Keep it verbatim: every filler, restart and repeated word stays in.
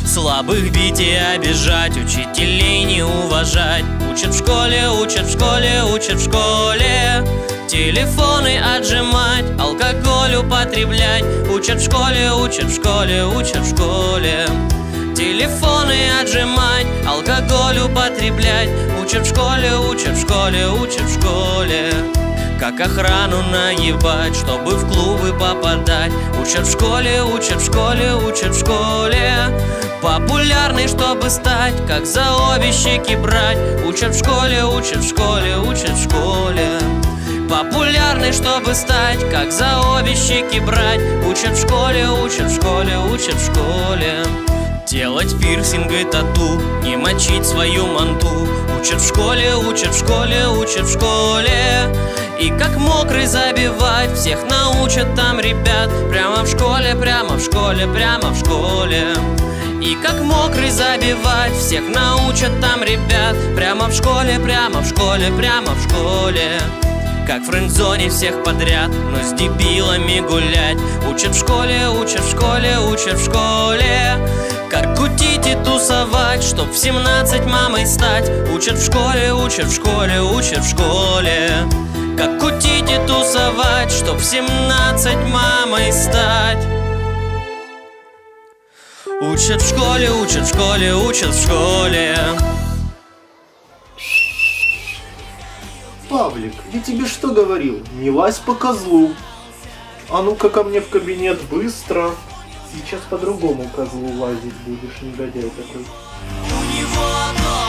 Слабых бить и обижать, учителей не уважать. Учат в школе, учат в школе, учат в школе. Телефоны отжимать, алкоголь употреблять. Учат в школе, учат в школе, учат в школе. Телефоны отжимать, алкоголь употреблять. Учат в школе, учат в школе, учат в школе. Как охрану наебать, чтобы в клубы попадать. Учат в школе, учат в школе, учат в школе. Популярный, чтобы стать, как за обе щеки брать. Учат в школе, учат в школе, учат в школе. Популярный, чтобы стать, как за обе щеки брать. Учат в школе, учат в школе, учат в школе. Делать пирсинг и тату, не мочить свою манту. Учат в школе, учат в школе, учат в школе. И как мокрый забивать, всех научат там ребят. Прямо в школе, прямо в школе, прямо в школе. И как мокрый забивать, всех научат там ребят. Прямо в школе, прямо в школе, прямо в школе. Как в френдзоне всех подряд, но с дебилами гулять. Учат в школе, учат в школе, учат в школе. Как кутить и тусовать, чтоб в семнадцать мамой стать. Учат в школе, учат в школе, учат в школе. Как кутить и тусовать, чтоб в семнадцать мамой стать. Учат в школе, учат в школе, учат в школе. Павлик, я тебе что говорил? Не лазь по козлу. А ну-ка ко мне в кабинет быстро. Сейчас по-другому козлу лазить будешь, негодяй такой. У него